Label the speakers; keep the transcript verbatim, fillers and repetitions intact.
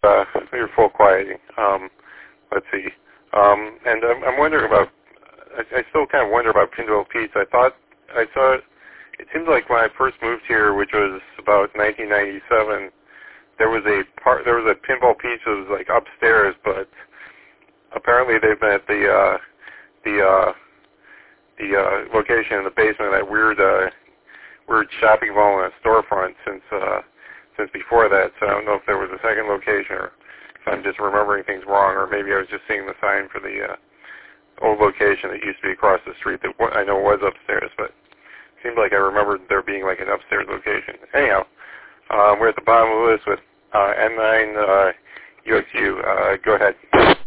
Speaker 1: uh, you're full quieting. Um, let's see. Um, and I'm, I'm wondering about, I, I still kind of wonder about Pinball Pete's. I thought, I saw it, it seems like when I first moved here, which was about nineteen ninety-seven, there was a part, there was a Pinball Pete's that was like upstairs, but apparently they've been at the, uh, the, uh, the, uh, location in the basement of that weird, uh, weird shopping mall and a storefront since, uh, since before that. So I don't know if there was a second location or if I'm just remembering things wrong, or maybe I was just seeing the sign for the, uh, old location that used to be across the street that I know was upstairs, but it seemed like I remembered there being like an upstairs location. Anyhow, um, we're at the bottom of the list with uh, N nine uh, U X U. Uh, go ahead.